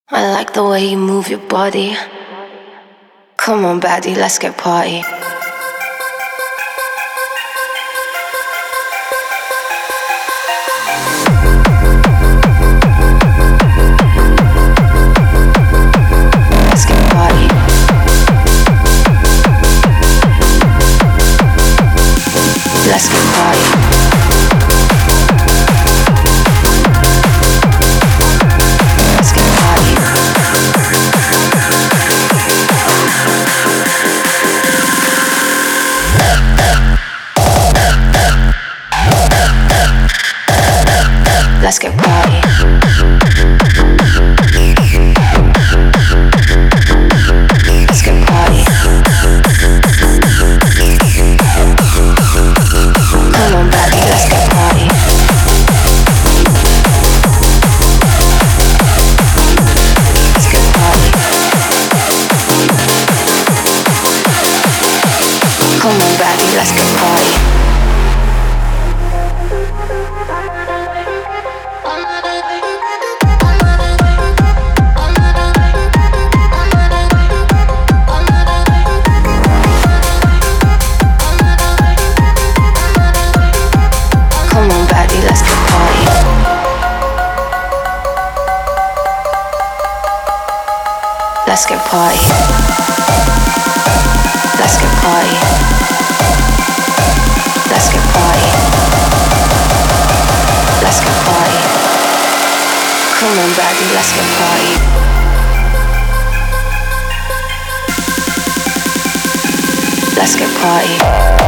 I like the way you move your body. Come on, baddie, let's get party. Let's get party. Let's get party. Let's get party. Let's get party. Come on, baby, let's get party. Let's get party. Come on, baby, let's get party. Let's get party. Let's get party. Let's get party. Let's get party. Come on, baby, let's get party. Let's get party.